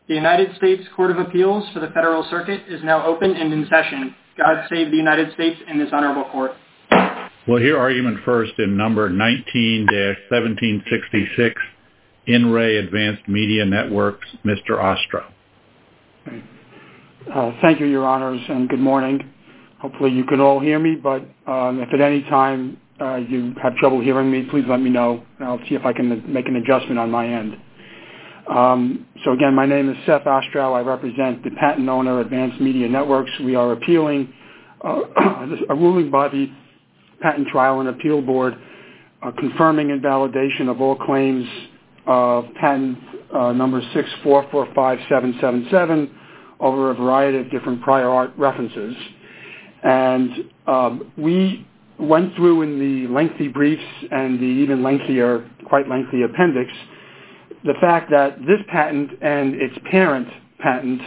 The United States Court of Appeals for the Federal Circuit is now open and in session. God save the United States and this honorable court. We'll hear argument first in number 19-1766, In Re Advanced Media Networks, Mr. Ostrow. Thank you, Your Honors, and good morning. Hopefully you can all hear me, but if at any time you have trouble hearing me, please let me know, and I'll see if I can make an adjustment on my end. So again, my name is Seth Ostrow. I represent the patent owner, Advanced Media Networks. We are appealing a ruling by the Patent Trial and Appeal Board confirming invalidation of all claims of patent number 6445777 over a variety of different prior art references. And we went through in the lengthy briefs and the even lengthier, quite lengthy appendix, the fact that this patent and its parent patent,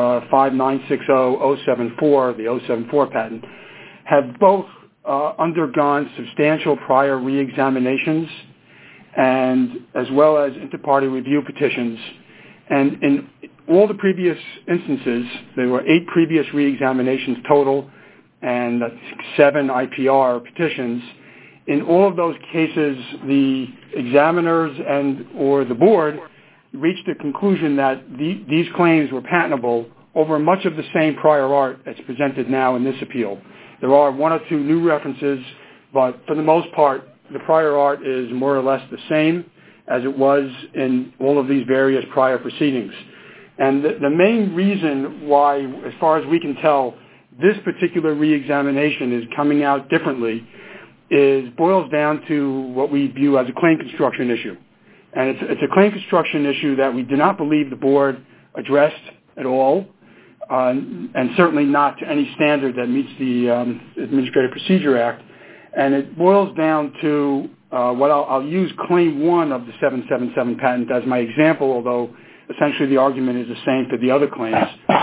5960074, the 074 patent, have both undergone substantial prior re-examinations and as well as inter-party review petitions. And in all the previous instances, there were 8 previous re-examinations total and 7 IPR petitions. In all of those cases, the examiners and or the board reached the conclusion that these claims were patentable over much of the same prior art that's presented now in this appeal. There are 1 or 2 new references, but for the most part, the prior art is more or less the same as it was in all of these various prior proceedings. And the main reason why, as far as we can tell, this particular re-examination is coming out differently boils down to what we view as a claim construction issue. And it's a claim construction issue that we do not believe the board addressed at all, and certainly not to any standard that meets the Administrative Procedure Act. And it boils down to what I'll use Claim 1 of the 777 patent as my example, although essentially the argument is the same for the other claims.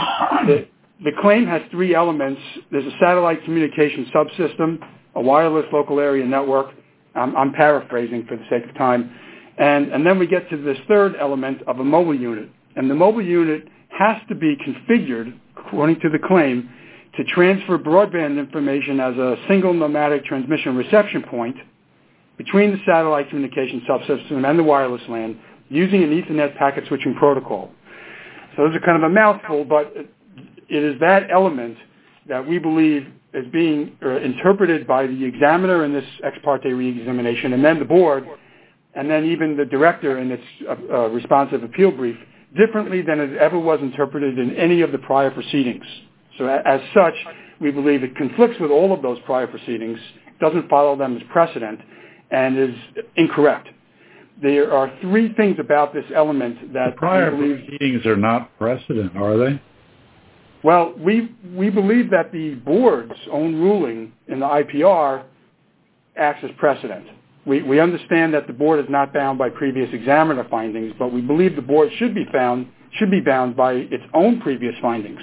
The claim has 3 elements. There's a satellite communication subsystem, a wireless local area network. I'm paraphrasing for the sake of time. And then we get to this third element of a mobile unit. And the mobile unit has to be configured, according to the claim, to transfer broadband information as a single nomadic transmission reception point between the satellite communication subsystem and the wireless LAN using an Ethernet packet switching protocol. So those are kind of a mouthful, but it is that element that we believe is being interpreted by the examiner in this ex parte re-examination, and then the board, and then even the director in its responsive appeal brief, differently than it ever was interpreted in any of the prior proceedings. So as such, we believe it conflicts with all of those prior proceedings, doesn't follow them as precedent, and is incorrect. There are 3 things about this element that the prior proceedings are not precedent, are they? Well, we believe that the board's own ruling in the IPR acts as precedent. We understand that the board is not bound by previous examiner findings, but we believe the board should be bound by its own previous findings.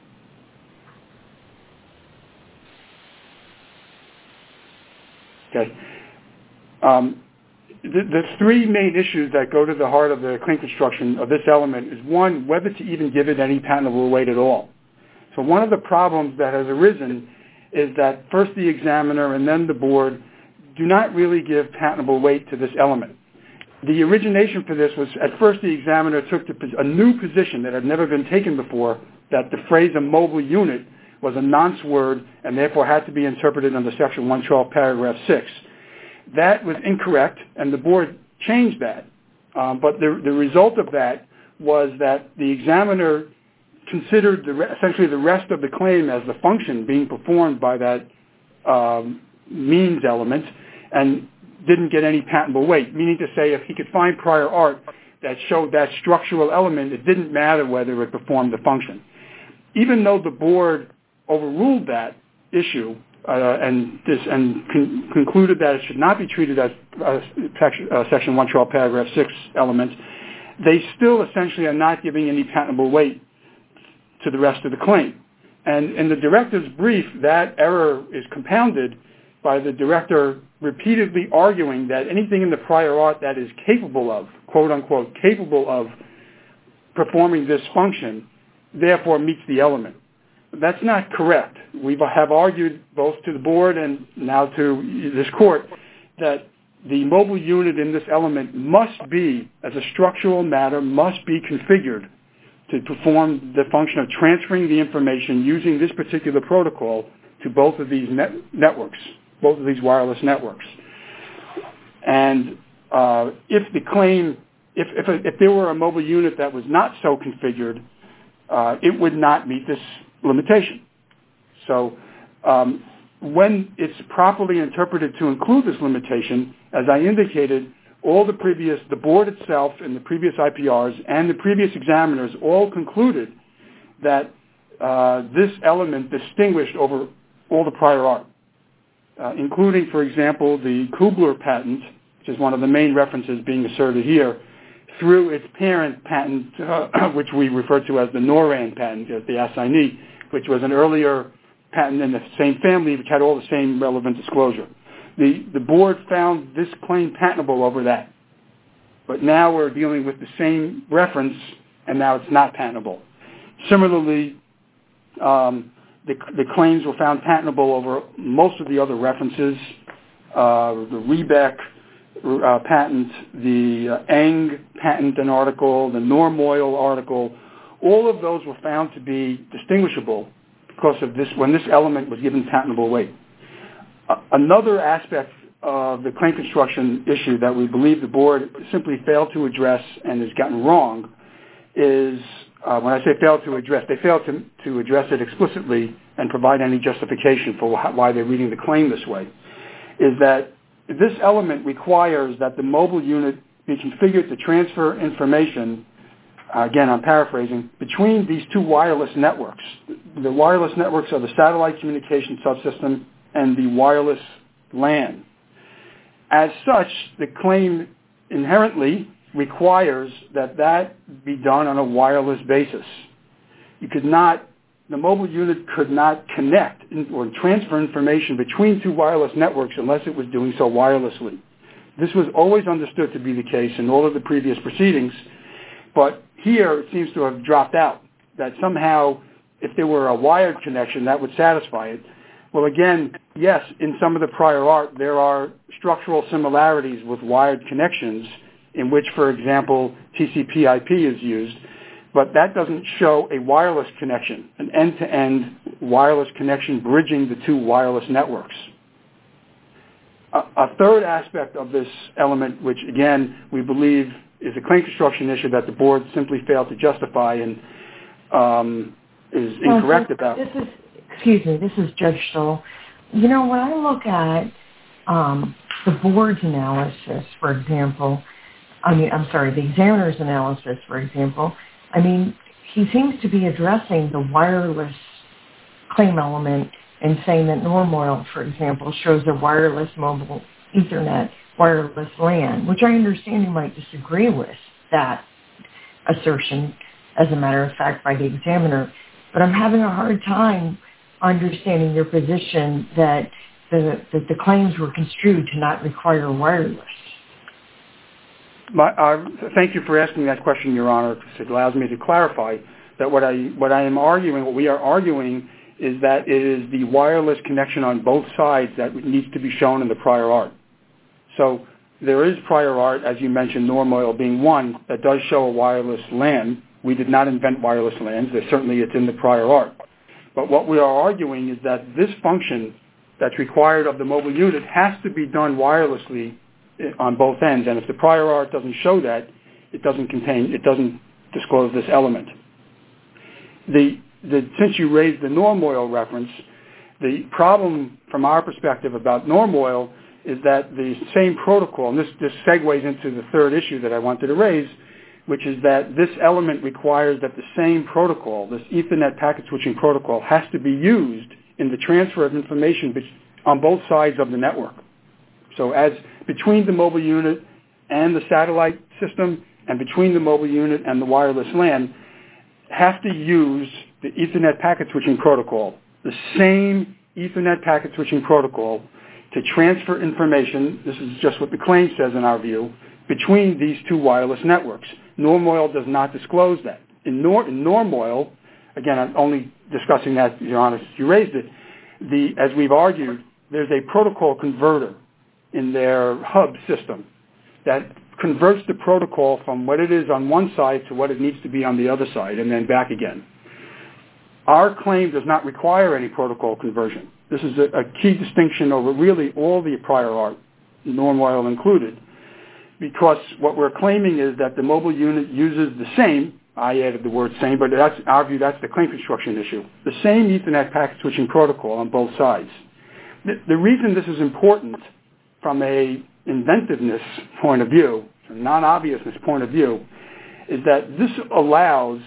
Okay. The 3 main issues that go to the heart of the claim construction of this element is, 1, whether to even give it any patentable weight at all. So one of the problems that has arisen is that first the examiner and then the board do not really give patentable weight to this element. The origination for this was, at first the examiner took a new position that had never been taken before, that the phrase a mobile unit was a nonce word and therefore had to be interpreted under Section 112, Paragraph 6. That was incorrect, and the board changed that. But the result of that was that the examiner considered essentially the rest of the claim as the function being performed by that means element and didn't get any patentable weight, meaning to say if he could find prior art that showed that structural element, it didn't matter whether it performed the function. Even though the board overruled that issue and concluded that it should not be treated as Section 112, Paragraph 6 element, they still essentially are not giving any patentable weight to the rest of the claim. And in the director's brief, that error is compounded by the director repeatedly arguing that anything in the prior art that is capable of, quote unquote, capable of performing this function, therefore meets the element. That's not correct. We have argued both to the board and now to this court that the mobile unit in this element must be, as a structural matter, must be configured to perform the function of transferring the information using this particular protocol to both of these networks, both of these wireless networks. And if the claim, if there were a mobile unit that was not so configured, it would not meet this limitation. So when it's properly interpreted to include this limitation, as I indicated, the board itself and the previous IPRs and the previous examiners all concluded that this element distinguished over all the prior art, including, for example, the Kubler patent, which is one of the main references being asserted here, through its parent patent, which we refer to as the NORAN patent, the assignee, which was an earlier patent in the same family, which had all the same relevant disclosure. The board found this claim patentable over that. But now we're dealing with the same reference, and now it's not patentable. Similarly, the claims were found patentable over most of the other references, the Rebeck patent, the Eng patent and article, the Normoil article. All of those were found to be distinguishable because of this, when this element was given patentable weight. Another aspect of the claim construction issue that we believe the board simply failed to address and has gotten wrong is, when I say failed to address, they failed to address it explicitly and provide any justification for why they're reading the claim this way, is that this element requires that the mobile unit be configured to transfer information, again, I'm paraphrasing, between these two wireless networks. The wireless networks are the satellite communication subsystem and the wireless LAN. As such, the claim inherently requires that be done on a wireless basis. The mobile unit could not connect or transfer information between two wireless networks unless it was doing so wirelessly. This was always understood to be the case in all of the previous proceedings, but here it seems to have dropped out, that somehow if there were a wired connection, that would satisfy it. Well, again, yes, in some of the prior art, there are structural similarities with wired connections in which, for example, TCP/IP is used, but that doesn't show a wireless connection, an end-to-end wireless connection bridging the two wireless networks. A third aspect of this element, which, again, we believe is a claim construction issue that the board simply failed to justify and is incorrect about. This is Judge Stoll. You know, when I look at the board's analysis, for example, the examiner's analysis, for example, he seems to be addressing the wireless claim element and saying that Normoil, for example, shows a wireless mobile Ethernet, wireless LAN, which I understand you might disagree with that assertion, as a matter of fact, by the examiner. But I'm having a hard time understanding your position that the claims were construed to not require wireless. Thank you for asking that question, Your Honor, because it allows me to clarify that what we are arguing is that it is the wireless connection on both sides that needs to be shown in the prior art. So there is prior art, as you mentioned, Normoil being one, that does show a wireless LAN. We did not invent wireless LANs. Certainly it's in the prior art. But what we are arguing is that this function that's required of the mobile unit has to be done wirelessly on both ends. And if the prior art doesn't show that, it doesn't disclose this element. Since you raised the Normoil reference, the problem from our perspective about Normoil is that the same protocol, and this segues into the third issue that I wanted to raise, which is that this element requires that the same protocol, this Ethernet packet switching protocol, has to be used in the transfer of information on both sides of the network. So as between the mobile unit and the satellite system and between the mobile unit and the wireless LAN, have to use the Ethernet packet switching protocol, the same Ethernet packet switching protocol to transfer information, this is just what the claim says in our view, between these two wireless networks. Normoil does not disclose that. in norm oil, again, I'm only discussing that, Your Honor, you raised it, as we've argued, there's a protocol converter in their hub system that converts the protocol from what it is on one side to what it needs to be on the other side, and then back again. Our claim does not require any protocol conversion. This is a key distinction over really all the prior art, norm oil included, because what we're claiming is that the mobile unit uses the same, I added the word same, but that's our view, that's the claim construction issue, the same Ethernet packet switching protocol on both sides. The reason this is important from a inventiveness point of view, a non-obviousness point of view, is that this allows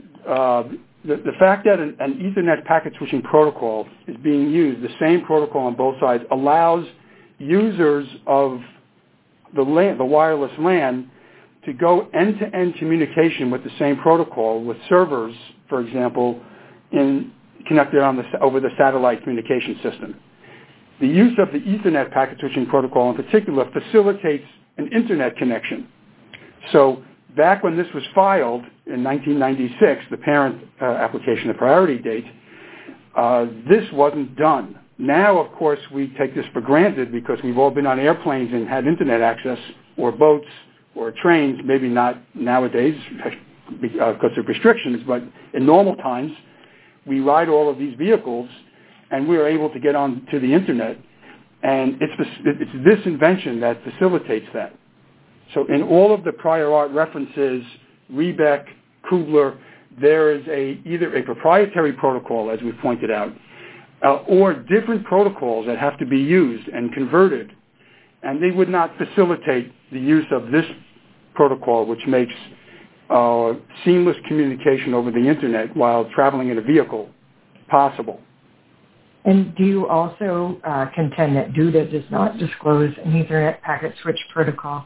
the fact that an Ethernet packet switching protocol is being used, the same protocol on both sides, allows users of the wireless LAN to go end-to-end communication with the same protocol with servers, for example, connected over the satellite communication system. The use of the Ethernet packet switching protocol in particular facilitates an internet connection. So back when this was filed in 1996, the parent application, the priority date, this wasn't done. Now, of course, we take this for granted because we've all been on airplanes and had internet access, or boats, or trains, maybe not nowadays because of restrictions, but in normal times, we ride all of these vehicles and we're able to get on to the internet, and it's this invention that facilitates that. So in all of the prior art references, Rebeck, Kubler, there is either a proprietary protocol, as we pointed out, or different protocols that have to be used and converted, and they would not facilitate the use of this protocol, which makes seamless communication over the internet while traveling in a vehicle possible. And do you also contend that DUDA does not disclose an Ethernet packet switch protocol?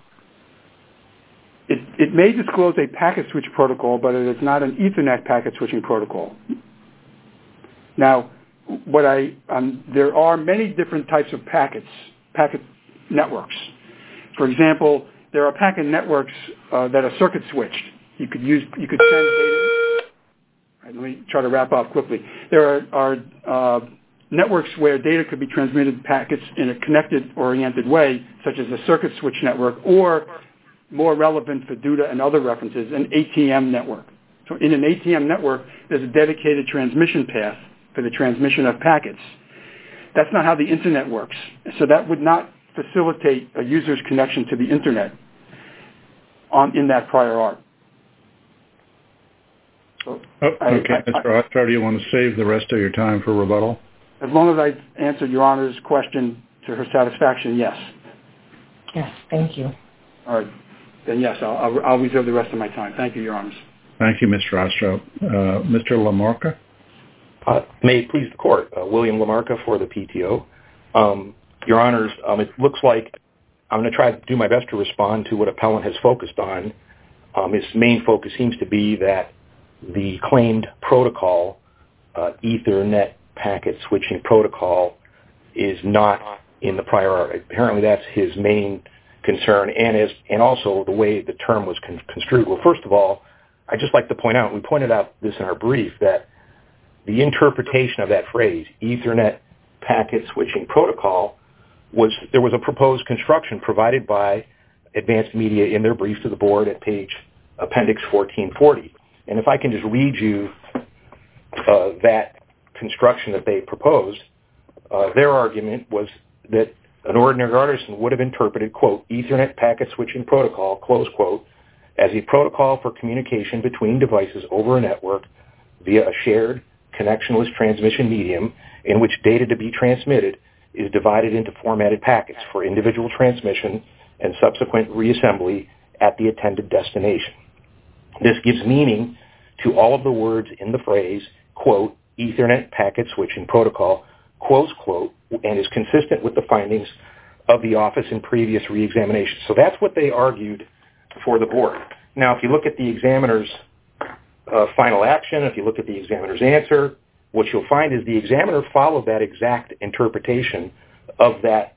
It may disclose a packet switch protocol, but it is not an Ethernet packet switching protocol. Now, there are many different types of packet networks. For example, there are packet networks that are circuit switched. You could send data. Right, let me try to wrap up quickly. There are networks where data could be transmitted packets in a connected-oriented way, such as a circuit switch network, or more relevant for DUDA and other references, an ATM network. So in an ATM network, there's a dedicated transmission path for the transmission of packets. That's not how the internet works. So that would not facilitate a user's connection to the internet in that prior art. So okay, Mr. Ostro, do you want to save the rest of your time for rebuttal? As long as I answered Your Honor's question to her satisfaction, yes. Yes, thank you. All right. Then yes, I'll reserve the rest of my time. Thank you, Your Honors. Thank you, Mr. Ostro. Mr. LaMarca? May it please the Court. William LaMarca for the PTO. Your Honors, it looks like I'm going to try to do my best to respond to what appellant has focused on. His main focus seems to be that the claimed protocol, Ethernet packet switching protocol, is not in the prior art. Apparently that's his main concern, and also the way the term was construed. Well, first of all, I'd just like to point out, we pointed out this in our brief, that the interpretation of that phrase, Ethernet packet switching protocol, there was a proposed construction provided by Advanced Media in their brief to the board at page appendix 1440. And if I can just read you that construction that they proposed, their argument was that an ordinary artisan would have interpreted, quote, Ethernet packet switching protocol, close quote, as a protocol for communication between devices over a network via a shared connectionless transmission medium in which data to be transmitted is divided into formatted packets for individual transmission and subsequent reassembly at the intended destination. This gives meaning to all of the words in the phrase, quote, Ethernet packet switching protocol, close quote, and is consistent with the findings of the office in previous reexaminations. So that's what they argued for the board. Now, if you look at the examiner's final action, if you look at the examiner's answer, what you'll find is the examiner followed that exact interpretation of that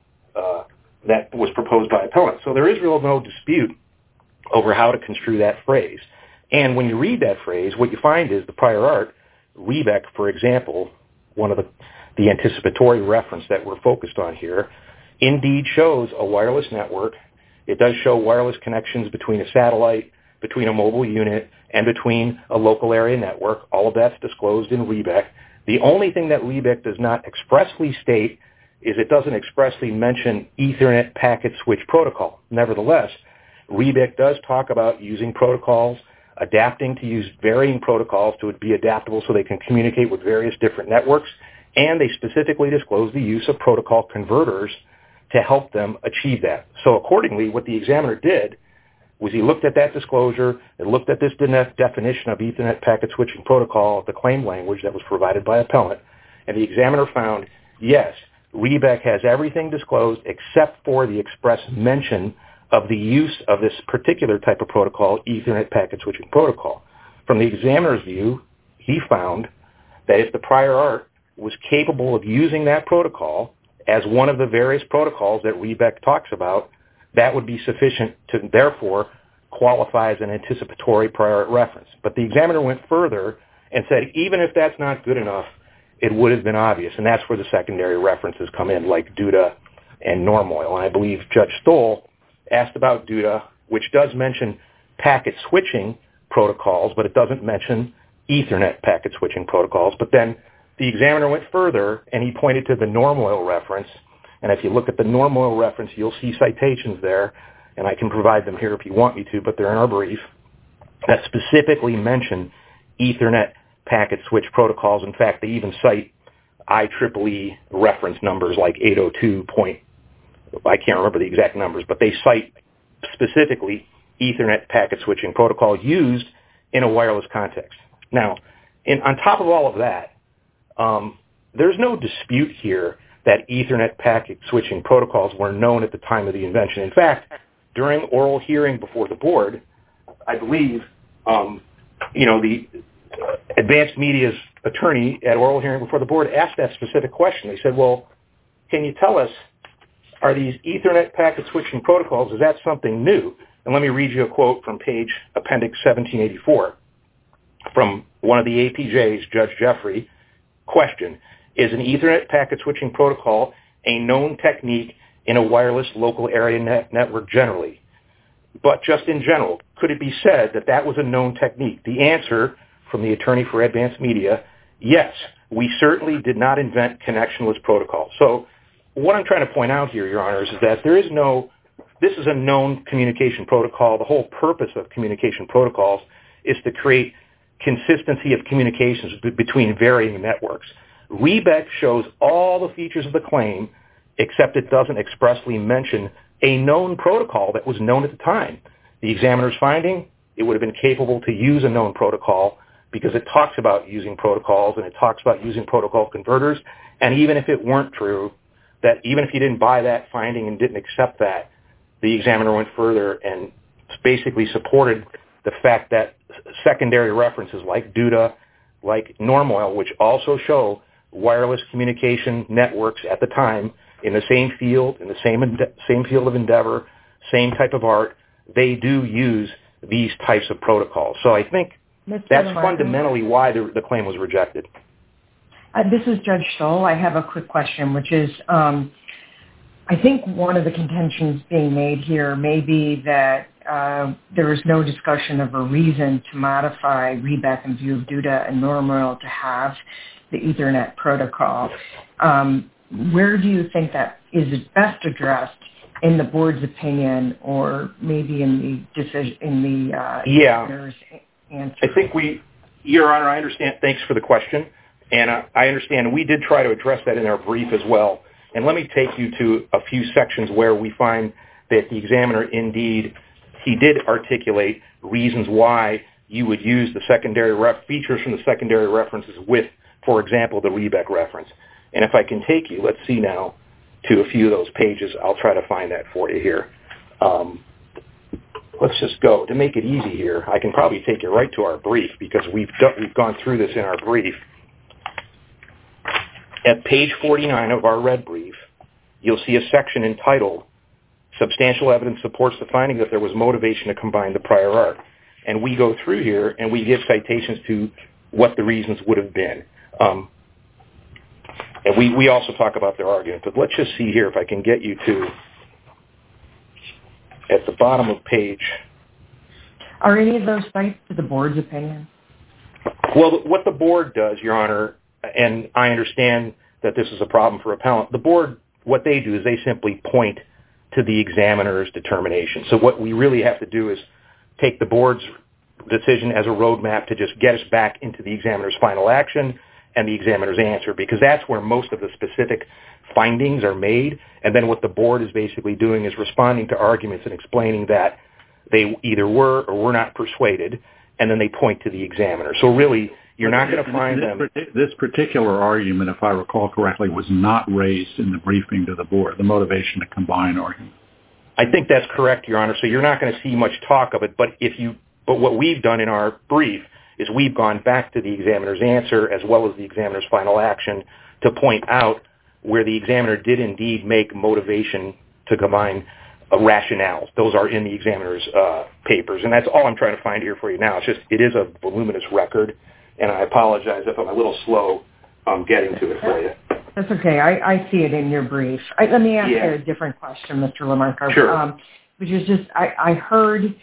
was proposed by appellant. So there is really no dispute over how to construe that phrase. And when you read that phrase, what you find is the prior art, Rebec, for example, one of the anticipatory reference that we're focused on here, indeed shows a wireless network. It does show wireless connections between a satellite, between a mobile unit, and between a local area network. All of that's disclosed in Rebec. The only thing that Rebec does not expressly state is it doesn't expressly mention Ethernet packet switch protocol. Nevertheless, Rebec does talk about using protocols, adapting to use varying protocols to be adaptable so they can communicate with various different networks, and they specifically disclose the use of protocol converters to help them achieve that. So accordingly, what the examiner did was he looked at that disclosure and looked at this definition of Ethernet packet switching protocol, the claim language that was provided by appellant, and the examiner found, yes, Rebec has everything disclosed except for the express mention of the use of this particular type of protocol, Ethernet packet switching protocol. From the examiner's view, he found that if the prior art was capable of using that protocol as one of the various protocols that Rebec talks about, that would be sufficient to therefore qualify as an anticipatory prior art reference. But the examiner went further and said, even if that's not good enough, it would have been obvious. And that's where the secondary references come in, like Duda and Normoil. And I believe Judge Stoll asked about Duda, which does mention packet switching protocols, but it doesn't mention Ethernet packet switching protocols. But then the examiner went further, and he pointed to the Normoil reference. And if you look at the Normoil reference, you'll see citations there, and I can provide them here if you want me to, but they're in our brief, that specifically mention Ethernet packet switch protocols. In fact, they even cite IEEE reference numbers like 802 point, I can't remember the exact numbers, but they cite specifically Ethernet packet switching protocol used in a wireless context. Now, on top of all of that, there's no dispute here that Ethernet packet switching protocols were known at the time of the invention. In fact, during oral hearing before the board, I believe, the Advanced Media's attorney at oral hearing before the board asked that specific question. They said, well, can you tell us, are these Ethernet packet switching protocols, is that something new? And let me read you a quote from page appendix 1784 from one of the APJs, Judge Jeffrey. Question, is an Ethernet packet switching protocol a known technique in a wireless local area network generally? But just in general, could it be said that that was a known technique? The answer from the attorney for Advanced Media, yes, we certainly did not invent connectionless protocols. So what I'm trying to point out here, Your Honors, is that this is a known communication protocol. The whole purpose of communication protocols is to create consistency of communications between varying networks. Rebec shows all the features of the claim, except it doesn't expressly mention a known protocol that was known at the time. The examiner's finding, it would have been capable to use a known protocol because it talks about using protocols and it talks about using protocol converters. And even if it weren't true, that even if you didn't buy that finding and didn't accept that, the examiner went further and basically supported the fact that secondary references like Duda, like Normoil, which also show wireless communication networks at the time in the same field, in the same field of endeavor, same type of art, they do use these types of protocols. So I think that's fundamentally why the claim was rejected. This is Judge Stoll. I have a quick question, which is I think one of the contentions being made here may be that there is no discussion of a reason to modify Rebec in view of Duda and Normoil to have the Ethernet protocol. Where do you think that is best addressed in the board's opinion, or maybe in the decision examiner's answer? I think Your Honor, I understand. Thanks for the question. And I understand we did try to address that in our brief as well. And let me take you to a few sections where we find that the examiner indeed, he did articulate reasons why you would use the secondary features from the secondary references with, for example, the Rebec reference. And if I can take you, let's see now, to a few of those pages. I'll try to find that for you here. Let's just go. To make it easy here, I can probably take you right to our brief because we've gone through this in our brief. At page 49 of our red brief, you'll see a section entitled Substantial Evidence Supports the Finding that there was motivation to combine the prior art. and we go through here and we give citations to what the reasons would have been. And we also talk about their argument. But let's just see here if I can get you to, at the bottom of page. Are any of those cites to the board's opinion? Well, what the board does, Your Honor, and I understand that this is a problem for appellant, the board, what they do is they simply point to the examiner's determination. So what we really have to do is take the board's decision as a roadmap to just get us back into the examiner's final action and the examiner's answer, because that's where most of the specific findings are made. And then what the board is basically doing is responding to arguments and explaining that they either were or were not persuaded, and then they point to the examiner. So really, you're not going to find them. This particular argument, if I recall correctly, was not raised in the briefing to the board, the motivation to combine argument. I think that's correct, Your Honor. So you're not going to see much talk of it. But what we've done in our brief is we've gone back to the examiner's answer as well as the examiner's final action to point out where the examiner did indeed make motivation to combine rationales. Those are in the examiner's papers. And that's all I'm trying to find here for you now. It's just, it is a voluminous record, and I apologize if I'm a little slow getting to it for you. That's okay. I see it in your brief. Let me ask you a different question, Mr. LaMarca. Sure. Which is just, I heard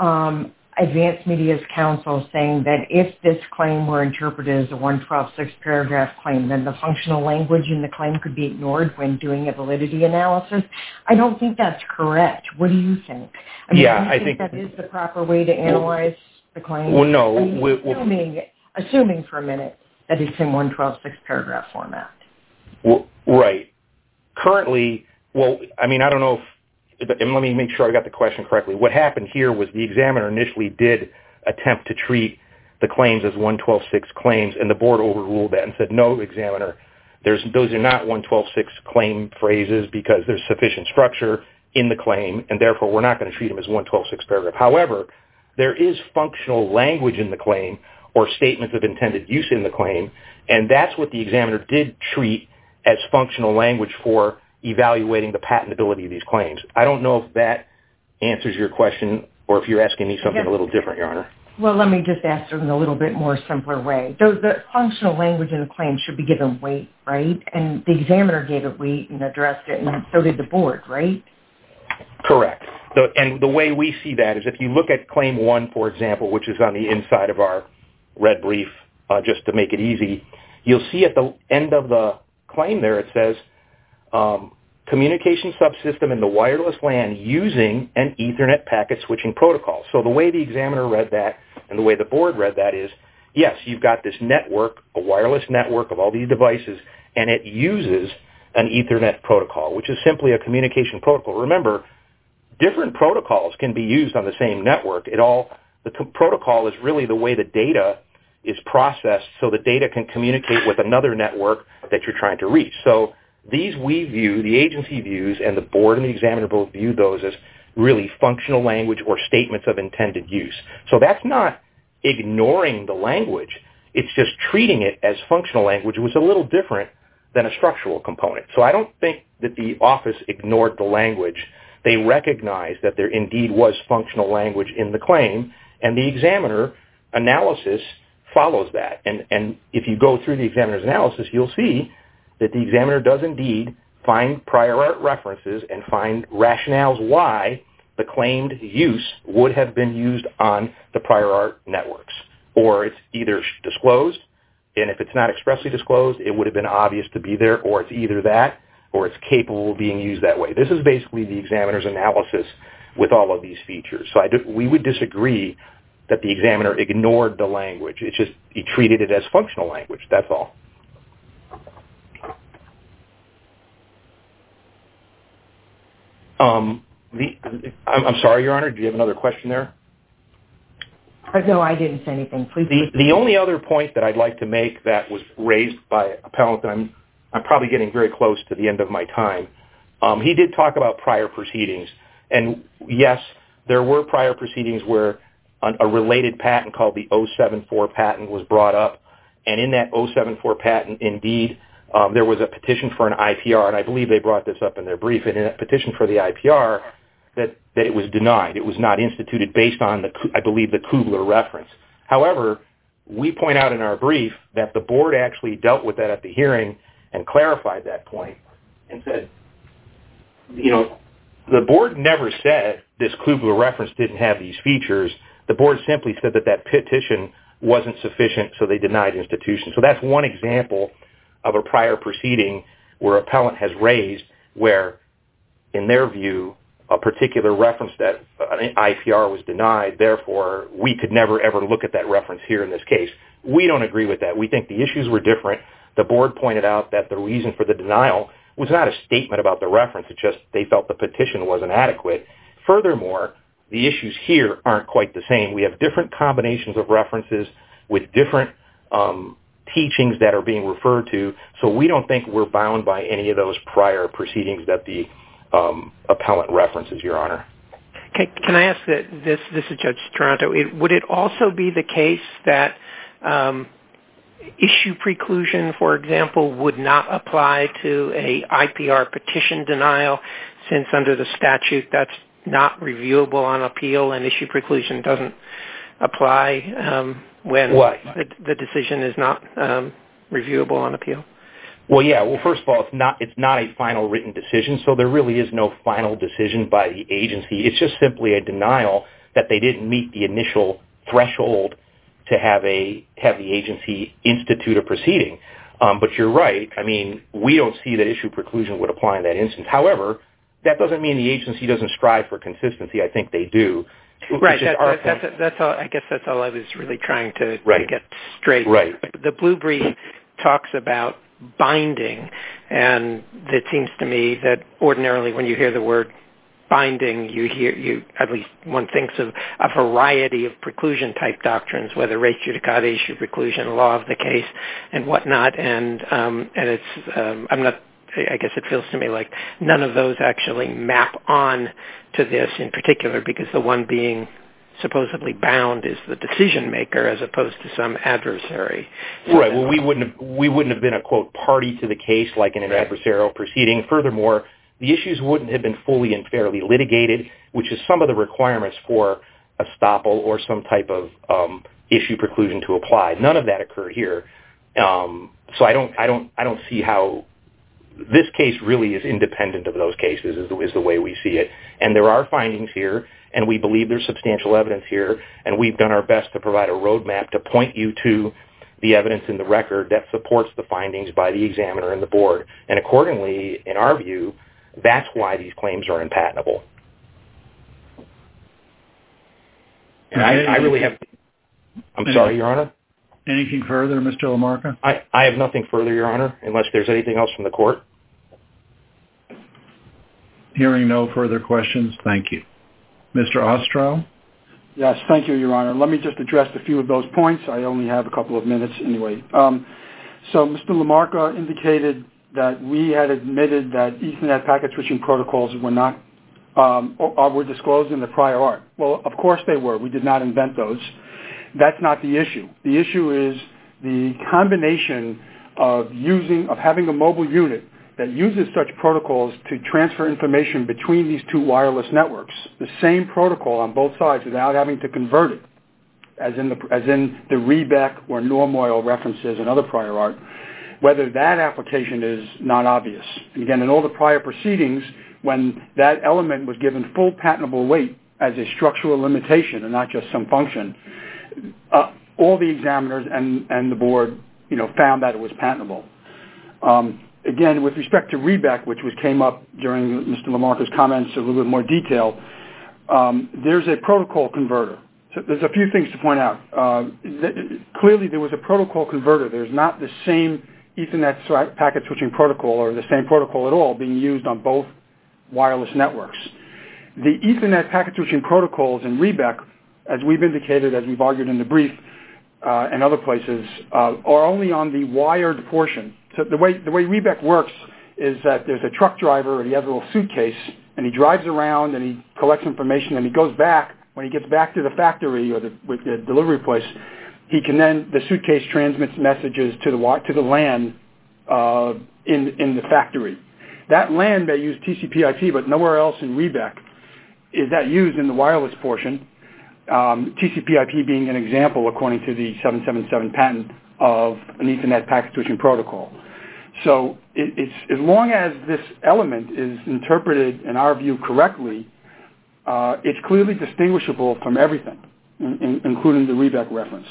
Advanced Media's counsel saying that if this claim were interpreted as a 112.6 paragraph claim, then the functional language in the claim could be ignored when doing a validity analysis. I don't think that's correct. What do you think? I mean, yeah, do you think that is the proper way to analyze the claim? Well, no. I mean, assuming for a minute that it's in 112.6 paragraph format. Well, right. Currently, well, I mean, I don't know if, and let me make sure I got the question correctly. What happened here was the examiner initially did attempt to treat the claims as 112.6 claims, and the board overruled that and said, no, examiner, those are not 112.6 claim phrases because there's sufficient structure in the claim, and therefore we're not going to treat them as 112.6 paragraph. However, there is functional language in the claim or statements of intended use in the claim, and that's what the examiner did treat as functional language for evaluating the patentability of these claims. I don't know if that answers your question or if you're asking me something a little different, Your Honor. Well, let me just ask it in a little bit more simpler way. The functional language in the claim should be given weight, right? And the examiner gave it weight and addressed it, and so did the board, right? Correct. And the way we see that is if you look at Claim 1, for example, which is on the inside of our red brief, just to make it easy, you'll see at the end of the claim there it says, communication subsystem in the wireless LAN using an Ethernet packet switching protocol. So the way the examiner read that and the way the board read that is, yes, you've got this network, a wireless network of all these devices, and it uses an Ethernet protocol, which is simply a communication protocol. Remember, different protocols can be used on the same network. The protocol is really the way the data is processed so the data can communicate with another network that you're trying to reach. So these we view, the agency views, and the board and the examiner both view those as really functional language or statements of intended use. So that's not ignoring the language. It's just treating it as functional language, which is a little different than a structural component. So I don't think that the office ignored the language. They recognized that there indeed was functional language in the claim, and the examiner analysis follows that. And if you go through the examiner's analysis, you'll see that the examiner does indeed find prior art references and find rationales why the claimed use would have been used on the prior art networks. Or it's either disclosed, and if it's not expressly disclosed, it would have been obvious to be there, or it's either that, or it's capable of being used that way. This is basically the examiner's analysis with all of these features. So we would disagree that the examiner ignored the language. It's just he treated it as functional language. That's all. I'm sorry, Your Honor. Do you have another question there? No, I didn't say anything. Please. The only other point that I'd like to make that was raised by appellant, and I'm probably getting very close to the end of my time. He did talk about prior proceedings. And yes, there were prior proceedings where a related patent called the 074 patent was brought up. And in that 074 patent, indeed, there was a petition for an IPR. And I believe they brought this up in their brief. And in that petition for the IPR, that it was denied. It was not instituted based on, I believe, the Kubler reference. However, we point out in our brief that the board actually dealt with that at the hearing and clarified that point and said, the board never said this Kubler reference didn't have these features. The board simply said that petition wasn't sufficient, so they denied institution. So that's one example of a prior proceeding where appellant has raised where, in their view, a particular reference that an IPR was denied, therefore we could never ever look at that reference here in this case. We don't agree with that. We think the issues were different. The board pointed out that the reason for the denial was not a statement about the reference. It's just they felt the petition wasn't adequate. Furthermore, the issues here aren't quite the same. We have different combinations of references with different teachings that are being referred to, so we don't think we're bound by any of those prior proceedings that the appellant references, Your Honor. Can I ask that this is Judge Toronto, would it also be the case that issue preclusion, for example, would not apply to a IPR petition denial, since under the statute that's not reviewable on appeal and issue preclusion doesn't apply when the decision is not reviewable on appeal? Well, yeah. Well, first of all, it's not a final written decision, so there really is no final decision by the agency. It's just simply a denial that they didn't meet the initial threshold to have the agency institute a proceeding. But you're right. I mean, we don't see that issue preclusion would apply in that instance. However, that doesn't mean the agency doesn't strive for consistency. I think they do. Right. That's all. I guess that's all I was really trying to get straight. Right. The blue brief talks about binding, and it seems to me that ordinarily when you hear the word binding, you at least one thinks of a variety of preclusion type doctrines, whether res judicata, issue preclusion, law of the case, and whatnot. And it's I guess it feels to me like none of those actually map on to this in particular, because the one being supposedly bound is the decision maker as opposed to some adversary. Right. Well, we wouldn't have been a, quote, party to the case like in an adversarial proceeding. Furthermore, the issues wouldn't have been fully and fairly litigated, which is some of the requirements for estoppel or some type of issue preclusion to apply. None of that occurred here. So I don't see how this case really is independent of those cases is the way we see it. And there are findings here, and we believe there's substantial evidence here, and we've done our best to provide a roadmap to point you to the evidence in the record that supports the findings by the examiner and the board. And accordingly, in our view, that's why these claims are unpatentable. And I really have... I'm sorry, Your Honor? Anything further, Mr. LaMarca? I have nothing further, Your Honor, unless there's anything else from the court. Hearing no further questions, thank you. Mr. Ostrow? Yes, thank you, Your Honor. Let me just address a few of those points. I only have a couple of minutes anyway. So Mr. LaMarca indicated that we had admitted that Ethernet packet switching protocols were not were disclosed in the prior art. Well, of course they were. We did not invent those. That's not the issue. The issue is the combination of having a mobile unit that uses such protocols to transfer information between these two wireless networks, the same protocol on both sides without having to convert it, as in the Rebec or Normoil references and other prior art, whether that application is not obvious. And again, in all the prior proceedings, when that element was given full patentable weight as a structural limitation and not just some function, all the examiners and the board, found that it was patentable. Again, with respect to Rebec, which came up during Mr. LaMarca's comments a little bit more detail, there's a protocol converter. So there's a few things to point out. Clearly, there was a protocol converter. There's not the same Ethernet packet switching protocol or the same protocol at all being used on both wireless networks. The Ethernet packet switching protocols in Rebec, as we've indicated, as we've argued in the brief and other places, are only on the wired portion. So the way Rebec works is that there's a truck driver and he has a little suitcase and he drives around and he collects information and he goes back. When he gets back to the factory or the delivery place, the suitcase transmits messages to the LAN in the factory. That LAN may use TCP/IP, but nowhere else in Rebec is that used in the wireless portion, TCP/IP being an example, according to the 777 patent, of an Ethernet packet switching protocol. So it's as long as this element is interpreted, in our view, correctly, it's clearly distinguishable from everything, including the Rebec reference.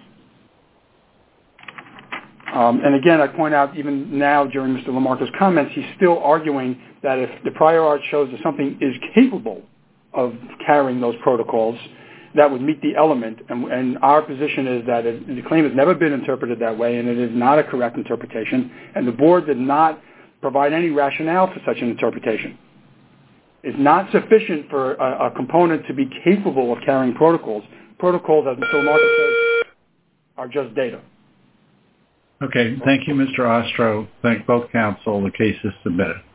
And again, I point out, even now during Mr. Lamarca's comments, he's still arguing that if the prior art shows that something is capable of carrying those protocols, that would meet the element. And our position is that the claim has never been interpreted that way, and it is not a correct interpretation. And the board did not provide any rationale for such an interpretation. It's not sufficient for a component to be capable of carrying protocols. Protocols, as Mr. Lamarca says, are just data. Okay. Thank you, Mr. Ostro. Thank both counsel. The case is submitted.